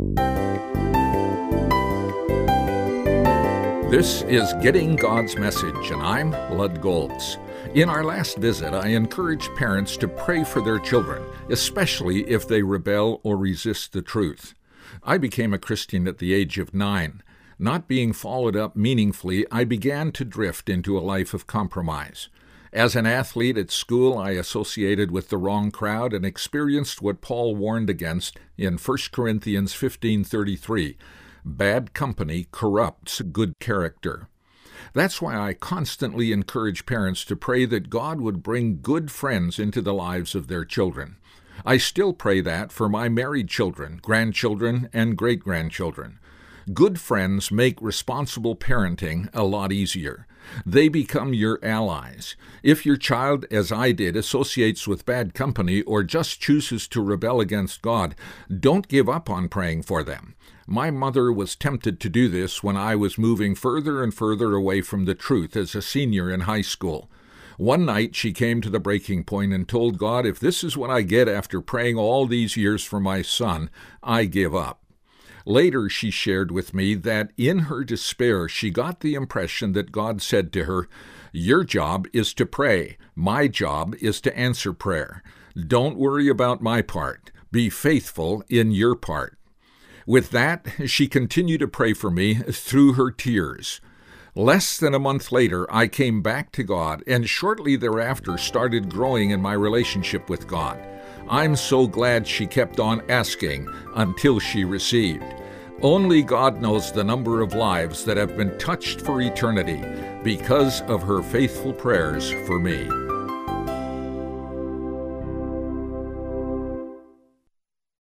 This is Getting God's Message, and I'm Lud Goltz. In our last visit, I encouraged parents to pray for their children, especially if they rebel or resist the truth. I became a Christian at the age of 9. Not being followed up meaningfully, I began to drift into a life of compromise. As an athlete at school, I associated with the wrong crowd and experienced what Paul warned against in 1 Corinthians 15:33. Bad company corrupts good character. That's why I constantly encourage parents to pray that God would bring good friends into the lives of their children. I still pray that for my married children, grandchildren, and great-grandchildren. Good friends make responsible parenting a lot easier. They become your allies. If your child, as I did, associates with bad company or just chooses to rebel against God, don't give up on praying for them. My mother was tempted to do this when I was moving further and further away from the truth as a senior in high school. One night she came to the breaking point and told God, if this is what I get after praying all these years for my son, I give up. Later she shared with me that in her despair she got the impression that God said to her, "Your job is to pray. My job is to answer prayer. Don't worry about my part. Be faithful in your part." With that, she continued to pray for me through her tears. Less than a month later, I came back to God and shortly thereafter started growing in my relationship with God. I'm so glad she kept on asking until she received. Only God knows the number of lives that have been touched for eternity because of her faithful prayers for me.